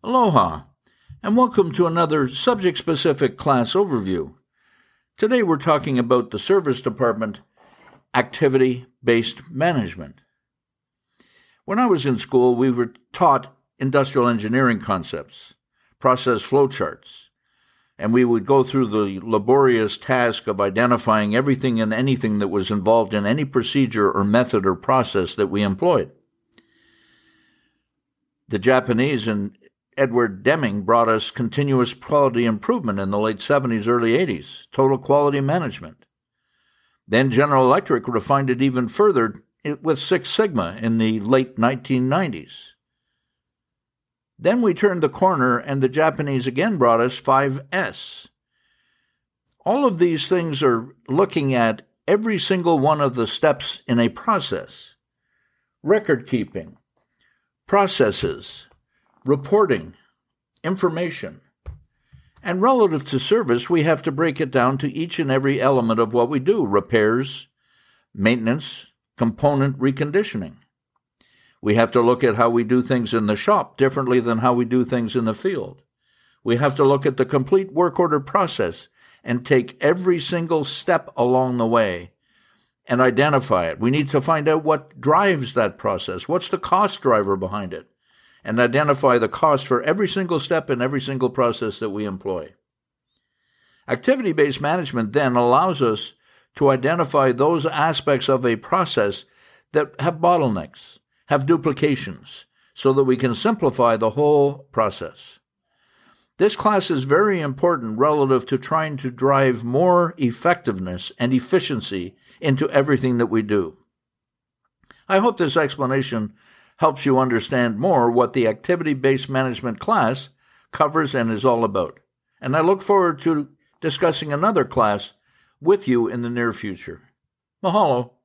Aloha, and welcome to another subject-specific class overview. Today we're talking about the Service Department activity-based management. When I was in school, we were taught industrial engineering concepts, process flowcharts, and we would go through the laborious task of identifying everything and anything that was involved in any procedure or method or process that we employed. The Japanese and Edward Deming brought us continuous quality improvement in the late 70s, early 80s, total quality management. Then General Electric refined it even further with Six Sigma in the late 1990s. Then we turned the corner and the Japanese again brought us 5S. All of these things are looking at every single one of the steps in a process. Record keeping, processes, reporting, information. And relative to service, we have to break it down to each and every element of what we do: repairs, maintenance, component reconditioning. We have to look at how we do things in the shop differently than how we do things in the field. We have to look at the complete work order process and take every single step along the way and identify it. We need to find out what drives that process. What's the cost driver behind it? And identify the cost for every single step in every single process that we employ. Activity-based management then allows us to identify those aspects of a process that have bottlenecks, have duplications, so that we can simplify the whole process. This class is very important relative to trying to drive more effectiveness and efficiency into everything that we do. I hope this explanation helps you understand more what the activity-based management class covers and is all about. And I look forward to discussing another class with you in the near future. Mahalo.